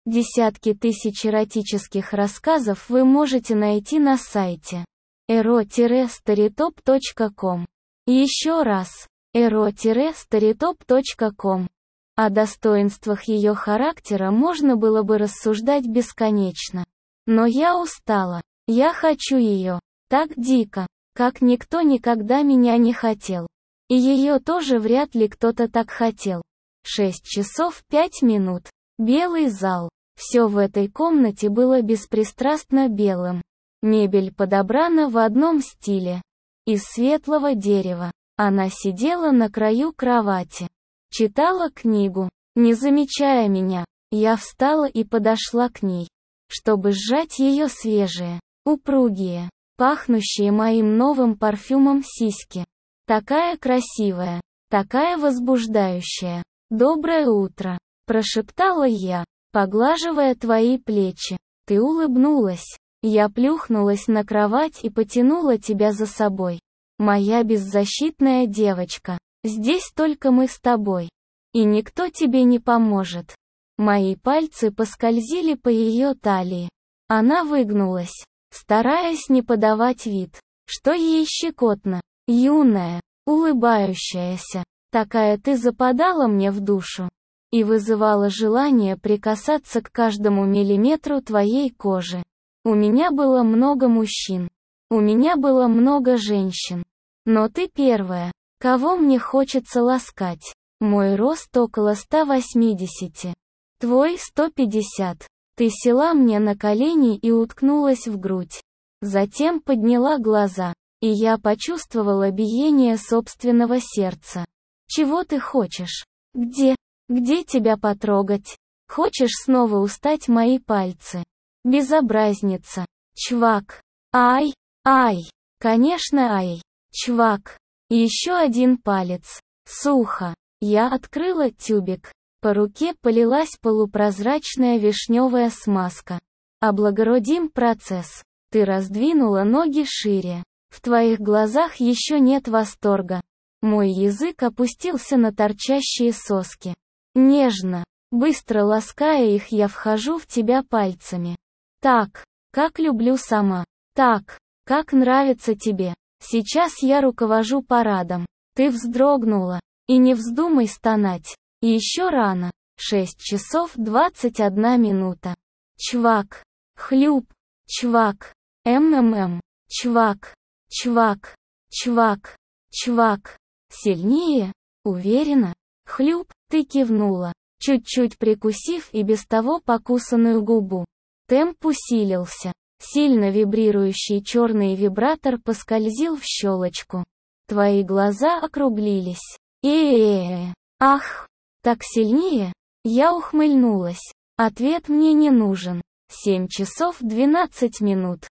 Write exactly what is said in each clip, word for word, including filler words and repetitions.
Десятки тысяч эротических рассказов вы можете найти на сайте эро старитоп точка ком. Еще раз, эро старитоп точка ком. О достоинствах ее характера можно было бы рассуждать бесконечно. Но я устала. Я хочу ее. Так дико, как никто никогда меня не хотел. И ее тоже вряд ли кто-то так хотел. шесть часов пять минут. Белый зал. Все в этой комнате было беспристрастно белым. Мебель подобрана в одном стиле. Из светлого дерева. Она сидела на краю кровати. Читала книгу. Не замечая меня, я встала и подошла к ней, чтобы сжать ее свежие, упругие, пахнущие моим новым парфюмом сиськи. Такая красивая, такая возбуждающая. «Доброе утро», — прошептала я, поглаживая твои плечи. Ты улыбнулась. Я плюхнулась на кровать и потянула тебя за собой. Моя беззащитная девочка. Здесь только мы с тобой. И никто тебе не поможет. Мои пальцы поскользили по ее талии. Она выгнулась, стараясь не подавать вид, что ей щекотно. Юная, улыбающаяся. Такая ты западала мне в душу. И вызывала желание прикасаться к каждому миллиметру твоей кожи. У меня было много мужчин. У меня было много женщин. Но ты первая, кого мне хочется ласкать. Мой рост около ста восьмидесяти. Твой сто пятьдесят. Ты села мне на колени и уткнулась в грудь. Затем подняла глаза, и я почувствовала биение собственного сердца. Чего ты хочешь? Где? Где тебя потрогать? Хочешь снова устать мои пальцы? Безобразница. Чвак. Ай, ай. Конечно, ай. Чвак. Еще один палец. Сухо. Я открыла тюбик. По руке полилась полупрозрачная вишневая смазка. Облагородим процесс. Ты раздвинула ноги шире. В твоих глазах еще нет восторга. Мой язык опустился на торчащие соски. Нежно, быстро лаская их, я вхожу в тебя пальцами. Так, как люблю сама. Так, как нравится тебе. Сейчас я руковожу парадом. Ты вздрогнула. И не вздумай стонать. Еще рано. шесть часов двадцать одна минута. Чвак. Хлюп. Чвак. МММ. Чвак. Чвак. Чвак. Чвак. Сильнее? Уверена? Хлюп, ты кивнула, чуть-чуть прикусив и без того покусанную губу. Темп усилился. Сильно вибрирующий черный вибратор поскользил в щелочку. Твои глаза округлились. Э-э-э. Ах, так сильнее? Я ухмыльнулась. Ответ мне не нужен. семь часов двенадцать минут.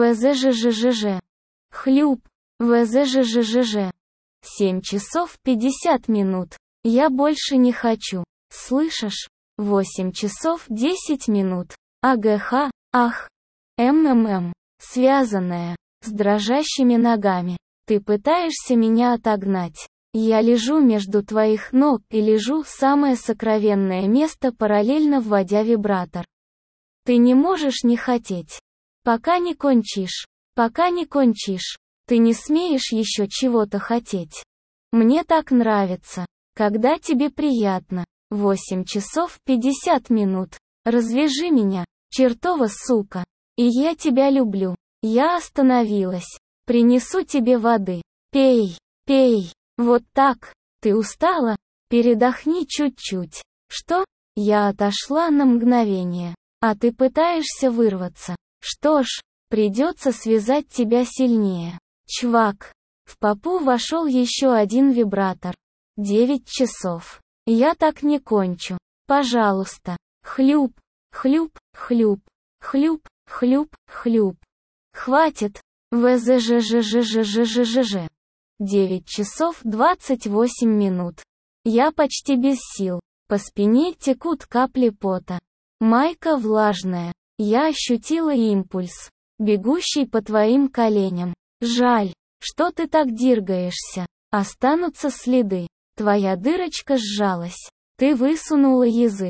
ВЗЖЖЖЖ. Хлюп. ВЗЖЖЖЖ. семь часов пятьдесят минут. Я больше не хочу. Слышишь? восемь часов десять минут. АГХ. Ах. МММ. Связанная. С дрожащими ногами. Ты пытаешься меня отогнать. Я лежу между твоих ног и лежу в самое сокровенное место, параллельно вводя вибратор. Ты не можешь не хотеть. Пока не кончишь. Пока не кончишь. Ты не смеешь еще чего-то хотеть. Мне так нравится, когда тебе приятно. восемь часов пятьдесят минут. Развяжи меня, чертова сука. И я тебя люблю. Я остановилась. Принесу тебе воды. Пей, пей. Вот так. Ты устала? Передохни чуть-чуть. Что? Я отошла на мгновение. А ты пытаешься вырваться. Что ж, придется связать тебя сильнее. Чвак. В попу вошел еще один вибратор. девять часов. Я так не кончу. Пожалуйста. Хлюп, хлюп, хлюп, хлюп, хлюп, хлюп. Хватит. ВЗЖЖЖЖЖЖЖЖ. девять часов двадцать восемь минут. Я почти без сил. По спине текут капли пота. Майка влажная. Я ощутила импульс, бегущий по твоим коленям. Жаль, что ты так дергаешься. Останутся следы. Твоя дырочка сжалась. Ты высунула язык.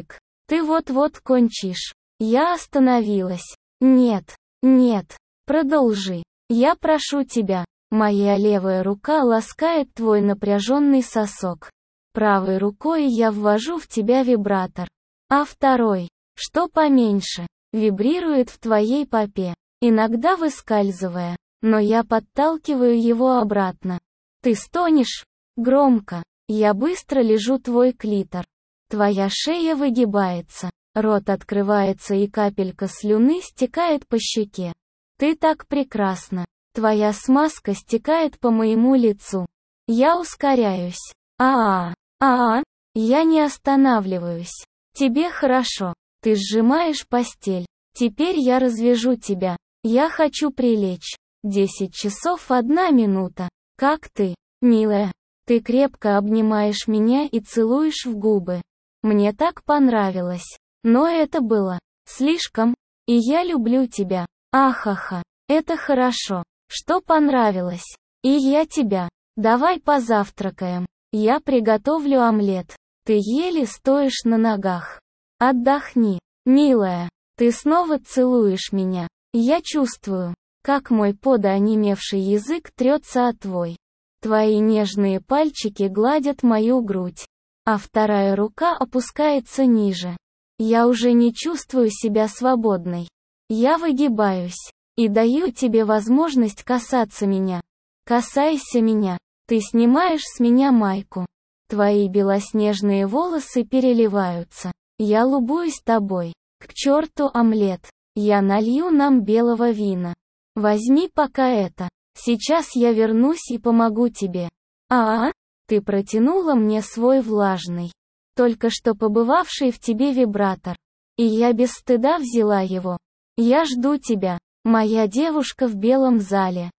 Ты вот-вот кончишь. Я остановилась. Нет, нет, продолжи. Я прошу тебя. Моя левая рука ласкает твой напряженный сосок. Правой рукой я ввожу в тебя вибратор. А второй, что поменьше, вибрирует в твоей попе, иногда выскальзывая, но я подталкиваю его обратно. Ты стонешь? Громко. Я быстро лижу твой клитор. Твоя шея выгибается, рот открывается и капелька слюны стекает по щеке. Ты так прекрасна. Твоя смазка стекает по моему лицу. Я ускоряюсь. А-а, а-а, я не останавливаюсь. Тебе хорошо. Ты сжимаешь постель. Теперь я развяжу тебя. Я хочу прилечь. Десять часов одна минута. Как ты, милая? Ты крепко обнимаешь меня и целуешь в губы. Мне так понравилось. Но это было слишком. И я люблю тебя. Ахаха. Это хорошо. Что понравилось? И я тебя. Давай позавтракаем. Я приготовлю омлет. Ты еле стоишь на ногах. Отдохни, милая. Ты снова целуешь меня. Я чувствую, как мой подоонемевший язык трется о твой. Твои нежные пальчики гладят мою грудь, а вторая рука опускается ниже. Я уже не чувствую себя свободной. Я выгибаюсь и даю тебе возможность касаться меня. Касайся меня. Ты снимаешь с меня майку. Твои белоснежные волосы переливаются. Я любуюсь тобой. К черту омлет. Я налью нам белого вина. Возьми пока это. Сейчас я вернусь и помогу тебе. А-а, ты протянула мне свой влажный, только что побывавший в тебе вибратор. И я без стыда взяла его. Я жду тебя, моя девушка в белом зале.